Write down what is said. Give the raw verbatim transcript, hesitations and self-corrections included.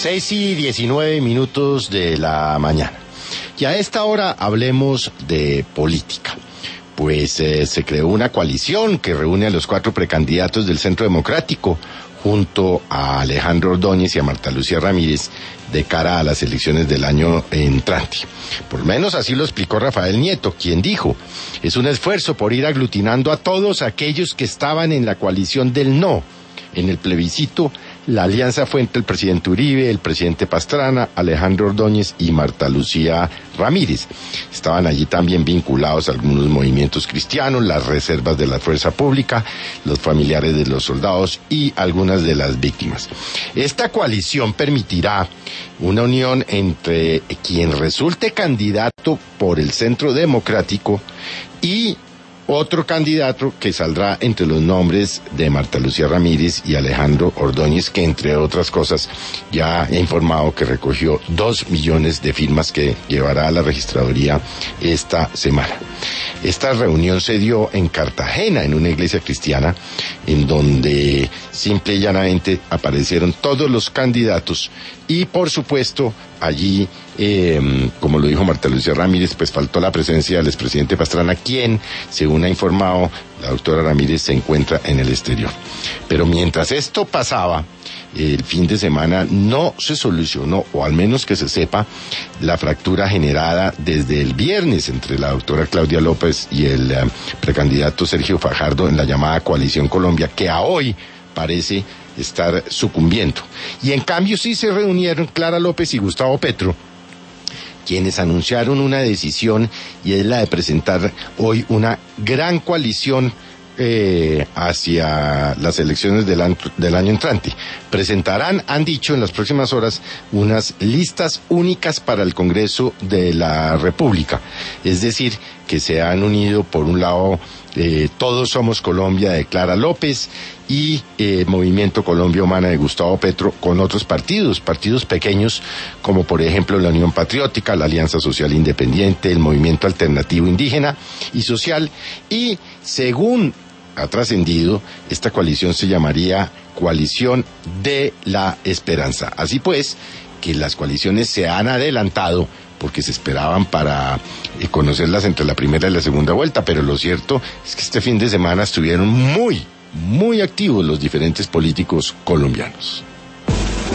Seis y diecinueve minutos de la mañana. Y a esta hora hablemos de política. Pues eh, se creó una coalición que reúne a los cuatro precandidatos del Centro Democrático junto a Alejandro Ordóñez y a Marta Lucía Ramírez de cara a las elecciones del año entrante. Por lo menos así lo explicó Rafael Nieto, quien dijo: es un esfuerzo por ir aglutinando a todos aquellos que estaban en la coalición del no. En el plebiscito, la alianza fue entre el presidente Uribe, el presidente Pastrana, Alejandro Ordóñez y Marta Lucía Ramírez. Estaban allí también vinculados algunos movimientos cristianos, las reservas de la fuerza pública, los familiares de los soldados y algunas de las víctimas. Esta coalición permitirá una unión entre quien resulte candidato por el Centro Democrático y otro candidato que saldrá entre los nombres de Marta Lucía Ramírez y Alejandro Ordóñez, que entre otras cosas ya he informado que recogió dos millones de firmas que llevará a la registraduría esta semana. Esta reunión se dio en Cartagena, en una iglesia cristiana, en donde simple y llanamente aparecieron todos los candidatos y, por supuesto, allí, eh, como lo dijo Marta Lucía Ramírez, pues faltó la presencia del expresidente Pastrana, quien, según ha informado la doctora Ramírez, se encuentra en el exterior. Pero mientras esto pasaba, el fin de semana no se solucionó, o al menos que se sepa, la fractura generada desde el viernes entre la doctora Claudia López y el eh, precandidato Sergio Fajardo en la llamada Coalición Colombia, que a hoy parece estar sucumbiendo. Y en cambio sí se reunieron Clara López y Gustavo Petro, quienes anunciaron una decisión, y es la de presentar hoy una gran coalición eh, hacia las elecciones del, an- del año entrante. Presentarán, han dicho en las próximas horas, unas listas únicas para el Congreso de la República. Es decir, que se han unido por un lado eh, Todos Somos Colombia de Clara López y eh, Movimiento Colombia Humana de Gustavo Petro, con otros partidos, partidos pequeños como por ejemplo la Unión Patriótica, la Alianza Social Independiente, el Movimiento Alternativo Indígena y Social, y según ha trascendido, esta coalición se llamaría Coalición de la Esperanza. Así pues, que las coaliciones se han adelantado porque se esperaban para eh, conocerlas entre la primera y la segunda vuelta, pero lo cierto es que este fin de semana estuvieron muy, muy activos los diferentes políticos colombianos.